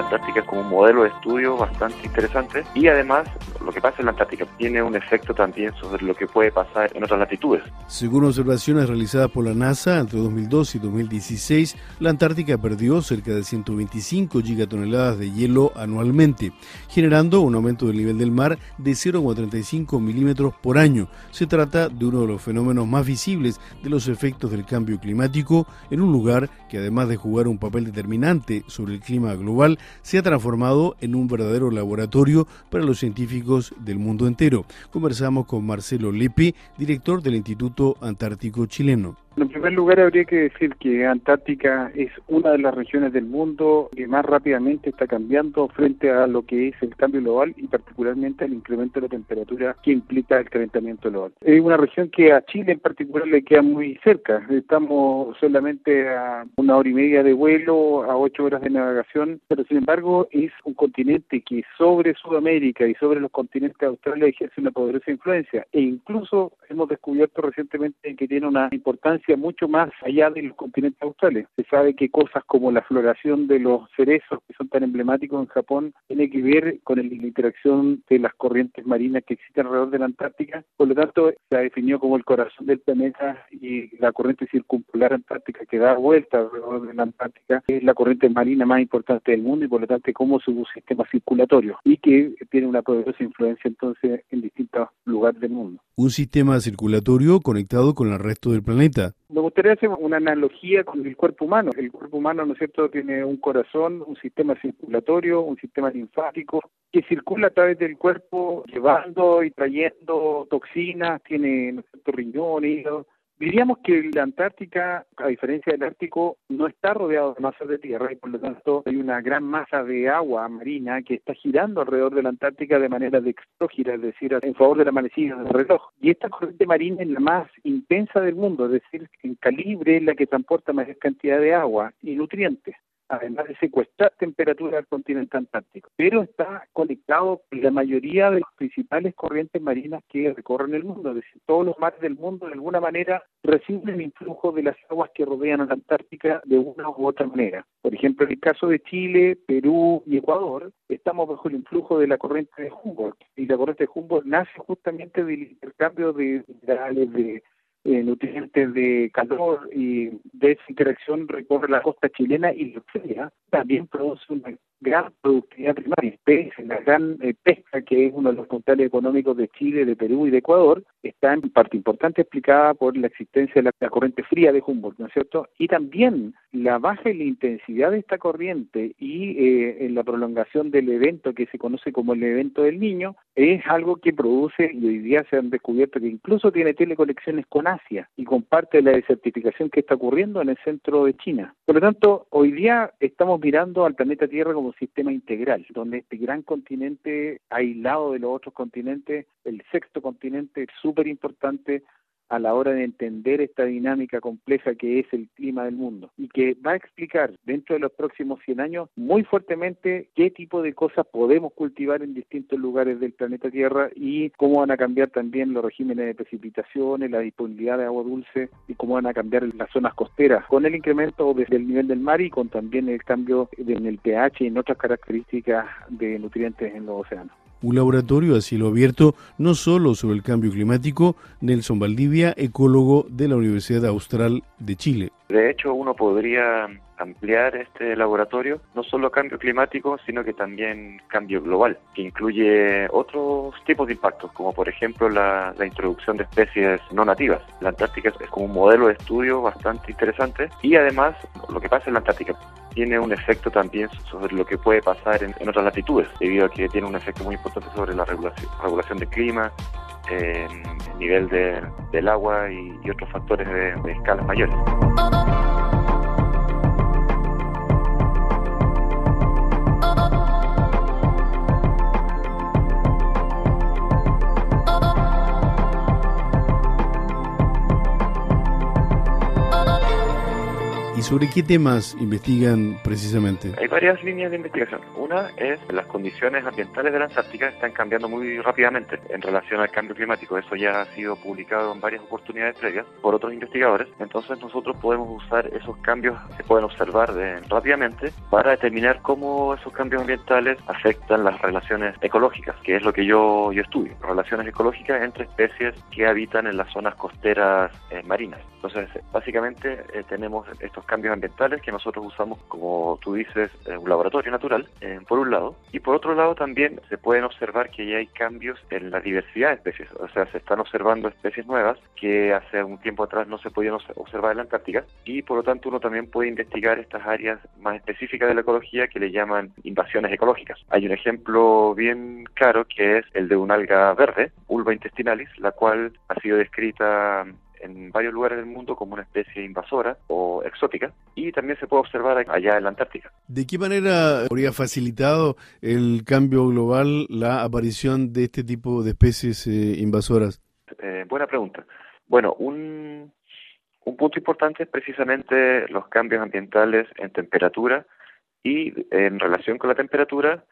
Antártica es como un modelo de estudio bastante interesante y además lo que pasa en la Antártica tiene un efecto también sobre lo que puede pasar en otras latitudes. Según observaciones realizadas por la NASA entre 2002 y 2016, la Antártica perdió cerca de 125 gigatoneladas de hielo anualmente, generando un aumento del nivel del mar de 0,35 milímetros por año. Se trata de uno de los fenómenos más visibles de los efectos del cambio climático en un lugar que, además de jugar un papel determinante sobre el clima global, se ha transformado en un verdadero laboratorio para los científicos del mundo entero. Conversamos con Marcelo Lepe, director del Instituto Antártico Chileno. En primer lugar, habría que decir que Antártica es una de las regiones del mundo que más rápidamente está cambiando frente a lo que es el cambio global y particularmente el incremento de la temperatura que implica el calentamiento global. Es una región que a Chile en particular le queda muy cerca. Estamos solamente a 1 hora y media de vuelo, a 8 horas de navegación, pero sin embargo es un continente que sobre Sudamérica y sobre los continentes de Australia ejerce una poderosa influencia e incluso hemos descubierto recientemente que tiene una importancia mucho más allá de los continentes australes. Se sabe que cosas como la floración de los cerezos, que son tan emblemáticos en Japón, tiene que ver con la interacción de las corrientes marinas que existen alrededor de la Antártica. Por lo tanto, se ha definido como el corazón del planeta y la corriente circumpolar antártica que da vuelta alrededor de la Antártica es la corriente marina más importante del mundo y por lo tanto como su sistema circulatorio y que tiene una poderosa influencia entonces en distintos lugares del mundo. Un sistema circulatorio conectado con el resto del planeta. Me gustaría hacer una analogía con el cuerpo humano. El cuerpo humano, ¿no es cierto?, tiene un corazón, un sistema circulatorio, un sistema linfático que circula a través del cuerpo llevando y trayendo toxinas, tiene, ¿no es cierto?, riñón, hígado. Diríamos que la Antártica, a diferencia del Ártico, no está rodeado de masas de tierra y por lo tanto hay una gran masa de agua marina que está girando alrededor de la Antártica de manera exógena, es decir, en favor de la manecilla del reloj. Y esta corriente marina es la más intensa del mundo, es decir, en calibre es la que transporta mayor cantidad de agua y nutrientes, además de secuestrar temperatura del continente antártico. Pero está conectado con la mayoría de las principales corrientes marinas que recorren el mundo. Es decir, todos los mares del mundo de alguna manera reciben el influjo de las aguas que rodean a la Antártica de una u otra manera. Por ejemplo, en el caso de Chile, Perú y Ecuador, estamos bajo el influjo de la corriente de Humboldt. Y la corriente de Humboldt nace justamente del intercambio de minerales, de nutrientes de calor y de esa interacción recorre la costa chilena y la Australia también produce una gran productividad primaria. La gran pesca, que es uno de los puntales económicos de Chile, de Perú y de Ecuador, está en parte importante explicada por la existencia de la corriente fría de Humboldt, ¿no es cierto? Y también la baja en la intensidad de esta corriente y en la prolongación del evento que se conoce como el evento del Niño, es algo que produce, y hoy día se han descubierto que incluso tiene teleconexiones con Asia y con parte de la desertificación que está ocurriendo en el centro de China. Por lo tanto, hoy día estamos mirando al planeta Tierra como un sistema integral, donde este gran continente aislado de los otros continentes, el sexto continente, es súper importante a la hora de entender esta dinámica compleja que es el clima del mundo y que va a explicar dentro de los próximos 100 años muy fuertemente qué tipo de cosas podemos cultivar en distintos lugares del planeta Tierra y cómo van a cambiar también los regímenes de precipitaciones, la disponibilidad de agua dulce y cómo van a cambiar las zonas costeras con el incremento del nivel del mar y con también el cambio en el pH y en otras características de nutrientes en los océanos. Un laboratorio a cielo abierto no solo sobre el cambio climático. Nelson Valdivia, ecólogo de la Universidad Austral de Chile. De hecho, uno podría ampliar este laboratorio, no solo cambio climático, sino que también cambio global, que incluye otros tipos de impactos, como por ejemplo la introducción de especies no nativas. La Antártica es como un modelo de estudio bastante interesante y además lo que pasa en la Antártica tiene un efecto también sobre lo que puede pasar en otras latitudes, debido a que tiene un efecto muy importante sobre la regulación del clima, el nivel del agua y otros factores de escalas mayores. Y ¿Sobre qué temas investigan precisamente? Hay varias líneas de investigación. Una es las condiciones ambientales de la Antártica están cambiando muy rápidamente en relación al cambio climático. Eso ya ha sido publicado en varias oportunidades previas por otros investigadores. Entonces nosotros podemos usar esos cambios que se pueden observar rápidamente para determinar cómo esos cambios ambientales afectan las relaciones ecológicas, que es lo que yo estudio. Relaciones ecológicas entre especies que habitan en las zonas costeras marinas. Entonces, básicamente tenemos estos cambios ambientales que nosotros usamos, como tú dices, un laboratorio natural, por un lado, y por otro lado también se pueden observar que ya hay cambios en la diversidad de especies. O sea, se están observando especies nuevas que hace un tiempo atrás no se podían observar en la Antártica, y por lo tanto uno también puede investigar estas áreas más específicas de la ecología que le llaman invasiones ecológicas. Hay un ejemplo bien claro que es el de una alga verde, Ulva intestinalis, la cual ha sido descrita en varios lugares del mundo como una especie invasora o exótica, y también se puede observar allá en la Antártica. ¿De qué manera habría facilitado el cambio global la aparición de este tipo de especies invasoras? Buena pregunta. Bueno, un punto importante es precisamente los cambios ambientales en temperatura, y en relación con la temperatura,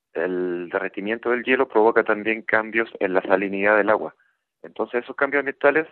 el derretimiento del hielo provoca también cambios en la salinidad del agua. Entonces esos cambios ambientales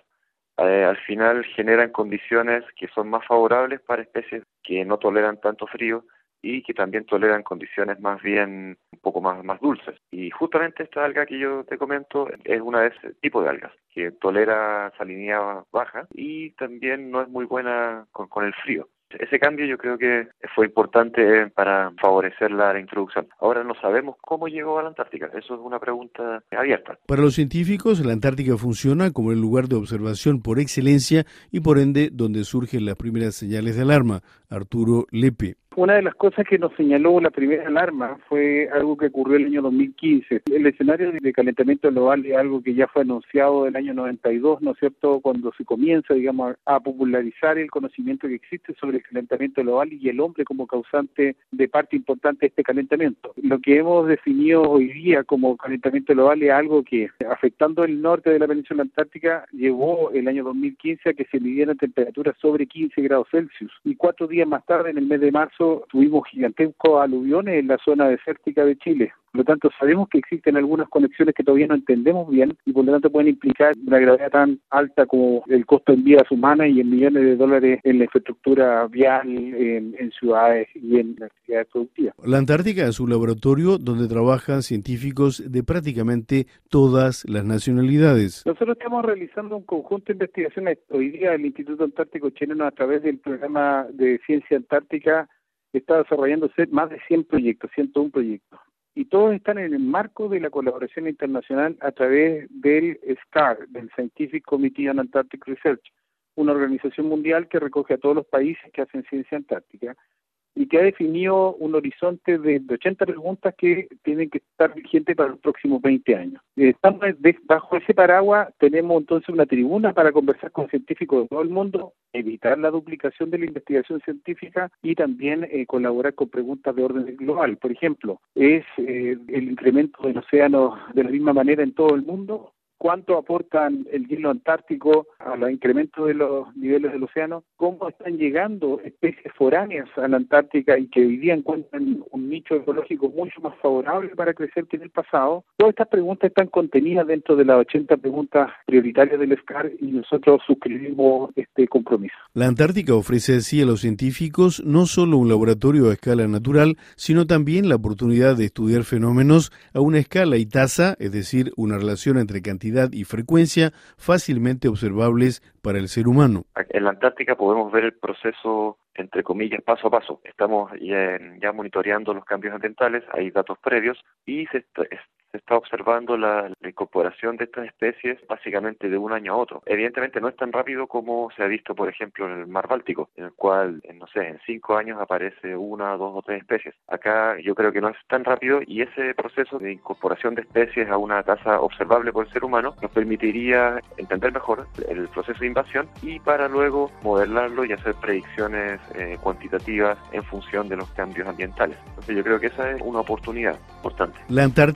al final generan condiciones que son más favorables para especies que no toleran tanto frío y que también toleran condiciones más bien un poco más dulces. Y justamente esta alga que yo te comento es una de ese tipo de algas, que tolera salinidad baja y también no es muy buena con el frío. Ese cambio yo creo que fue importante para favorecer la introducción. Ahora no sabemos cómo llegó a la Antártica. Eso es una pregunta abierta. Para los científicos, la Antártica funciona como el lugar de observación por excelencia y por ende donde surgen las primeras señales de alarma. Arturo Lepe. Una de las cosas que nos señaló la primera alarma fue algo que ocurrió el año 2015. El escenario de calentamiento global es algo que ya fue anunciado el año 92, ¿no es cierto?, cuando se comienza, digamos, a popularizar el conocimiento que existe sobre el calentamiento global y el hombre como causante de parte importante de este calentamiento. Lo que hemos definido hoy día como calentamiento global es algo que, afectando el norte de la península antártica, llevó el año 2015 a que se midieran temperaturas sobre 15 grados Celsius. Y 4 días más tarde, en el mes de marzo, tuvimos gigantescos aluviones en la zona desértica de Chile. Por lo tanto, sabemos que existen algunas conexiones que todavía no entendemos bien y por lo tanto pueden implicar una gravedad tan alta como el costo en vidas humanas y en millones de dólares en la infraestructura vial, en ciudades y en actividades productivas. La Antártica es un laboratorio donde trabajan científicos de prácticamente todas las nacionalidades. Nosotros estamos realizando un conjunto de investigaciones. Hoy día el Instituto Antártico Chileno, a través del programa de Ciencia Antártica, está desarrollándose más de 100 proyectos, 101 proyectos. Y todos están en el marco de la colaboración internacional a través del SCAR, del Scientific Committee on Antarctic Research, una organización mundial que recoge a todos los países que hacen ciencia antártica y que ha definido un horizonte de 80 preguntas que tienen que estar vigentes para los próximos 20 años. Estamos bajo ese paraguas, tenemos entonces una tribuna para conversar con científicos de todo el mundo, evitar la duplicación de la investigación científica y también colaborar con preguntas de orden global. Por ejemplo, ¿es el incremento del océano de la misma manera en todo el mundo? ¿Cuánto aportan el hielo antártico al incremento de los niveles del océano? ¿Cómo están llegando especies foráneas a la Antártica y que hoy día encuentran un nicho ecológico mucho más favorable para crecer que en el pasado? Todas estas preguntas están contenidas dentro de las 80 preguntas prioritarias del SCAR y nosotros suscribimos este compromiso. La Antártica ofrece así a los científicos no solo un laboratorio a escala natural, sino también la oportunidad de estudiar fenómenos a una escala y tasa, es decir, una relación entre cantidad y frecuencia fácilmente observables para el ser humano. En la Antártica podemos ver el proceso, entre comillas, paso a paso. Estamos ya monitoreando los cambios ambientales, hay datos previos y se está observando la incorporación de estas especies básicamente de un año a otro. Evidentemente no es tan rápido como se ha visto, por ejemplo, en el mar Báltico, en el cual, en 5 años aparece 1, 2 o 3 especies. Acá yo creo que no es tan rápido y ese proceso de incorporación de especies a una tasa observable por el ser humano nos permitiría entender mejor el proceso de invasión y para luego modelarlo y hacer predicciones cuantitativas en función de los cambios ambientales. Entonces yo creo que esa es una oportunidad importante. La Antártica,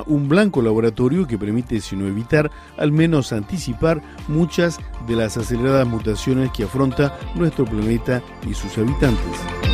un blanco laboratorio que permite, si no evitar, al menos anticipar muchas de las aceleradas mutaciones que afronta nuestro planeta y sus habitantes.